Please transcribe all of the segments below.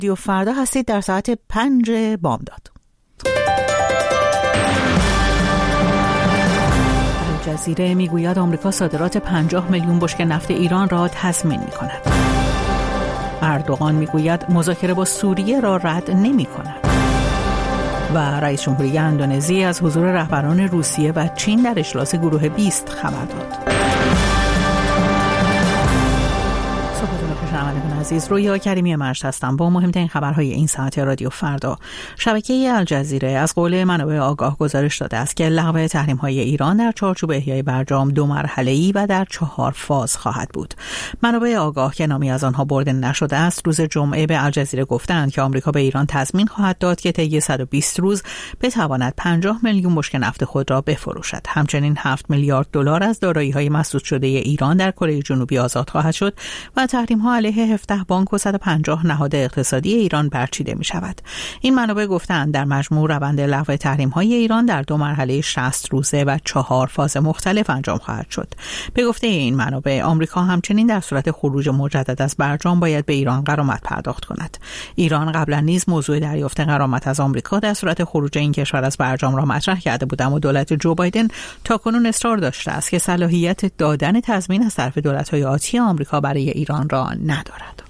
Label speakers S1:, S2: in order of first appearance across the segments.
S1: رادیو فردا هستید در ساعت 5 بامداد. الجزیره میگوید آمریکا صادرات 50 میلیون بشکه نفت ایران را تضمین می‌کند. اردوغان میگوید مذاکره با سوریه را رد نمی‌کند. و رئیس جمهوری اندونزی از حضور رهبران روسیه و چین در اجلاس گروه 20 خبر داد. شنوندگان عزیز، رویا کریمی مشت هستم با مهمترین خبرهای این ساعت رادیو فردا. شبکه الجزیره از قول منابع آگاه گزارش داده است که لغو تحریم‌های ایران در چارچوب احیای برجام 2 مرحله‌ای و در 4 فاز خواهد بود. منابع آگاه که نامی از آنها برده نشده است روز جمعه به الجزیره گفتند که آمریکا به ایران تضمین خواهد داد که طی 120 روز بتواند 50 میلیون بشکه نفت خود را بفروشد. همچنین 7 میلیارد دلار از دارایی‌های مسدود شده ایران در کره جنوبی آزاد خواهد شد و تحریم‌ها علیه 17 بانک و 150 نهاد اقتصادی ایران برچیده می شود. این منابع گفتند در مجموع روند لغو تحریم‌های ایران در 2 مرحله 60 روزه و 4 فاز مختلف انجام خواهد شد. به گفته این منابع آمریکا همچنین در صورت خروج مجدد از برجام باید به ایران غرامت پرداخت کند. ایران قبلا نیز موضوع دریافت غرامت از آمریکا در صورت خروج این کشور از برجام را مطرح کرده بود، اما دولت جو بایدن تاکنون اصرار داشته است که صلاحیت دادن تضمین از طرف دولت‌های آتی آمریکا برای ایران را ندارد.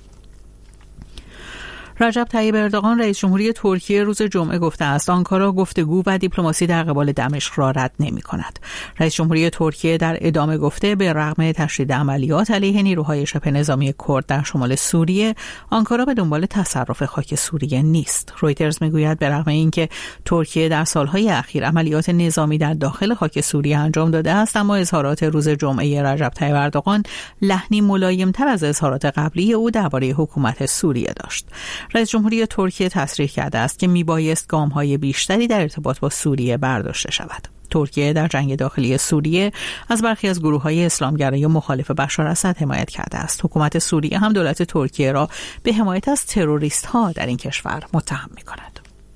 S1: رجب طیب اردوغان رئیس جمهوری ترکیه روز جمعه گفته است آنکارا گفتگو و دیپلماسی در قبال دمشق را رد نمی‌کند. رئیس جمهوری ترکیه در ادامه گفته به رغم تشدید عملیات علیه نیروهای شبه نظامی کرد در شمال سوریه، آنکارا به دنبال تصرف خاک سوریه نیست. رویترز میگوید به رغم اینکه ترکیه در سالهای اخیر عملیات نظامی در داخل خاک سوریه انجام داده است، اما اظهارات روز جمعه رجب طیب اردوغان لحنی ملایم‌تر از اظهارات قبلی او درباره حکومت سوریه داشت. رئیس جمهوری ترکیه تصریح کرده است که میبایست گام‌های بیشتری در ارتباط با سوریه برداشته شود. ترکیه در جنگ داخلی سوریه از برخی از گروه‌های اسلامگرای مخالف بشار اسد حمایت کرده است. حکومت سوریه هم دولت ترکیه را به حمایت از تروریست‌ها در این کشور متهم می‌کند.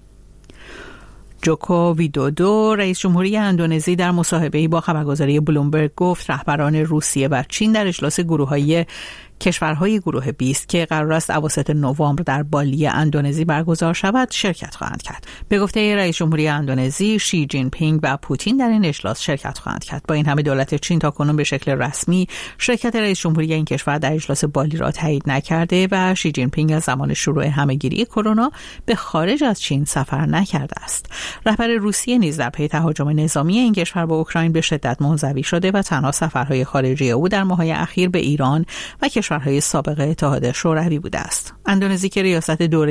S1: جوکو ویدودو رئیس جمهوری اندونزی در مصاحبه‌ای با خبرگزاری بلومبرگ گفت رهبران روسیه و چین در اجلاس کشورهای گروه 20 که قرار است اواسط نوامبر در بالی اندونزی برگزار شود شرکت خواهند کرد. به گفته رئیس جمهوری اندونزی، شی جین پینگ و پوتین در این اجلاس شرکت خواهند کرد. با این همه دولت چین تاکنون به شکل رسمی شرکت رئیس جمهوری این کشور در اجلاس بالی را تایید نکرده و شی جین پینگ از زمان شروع همه‌گیری کرونا به خارج از چین سفر نکرده است. رهبر روسیه نیز در پی تهاجم نظامی این کشور به اوکراین به شدت منزوی شده و تنها سفرهای خارجی او در ماه‌های اخیر به ایران و کشورهای سابق اتحاد شوروی بوده است. اندونزی که ریاست دوره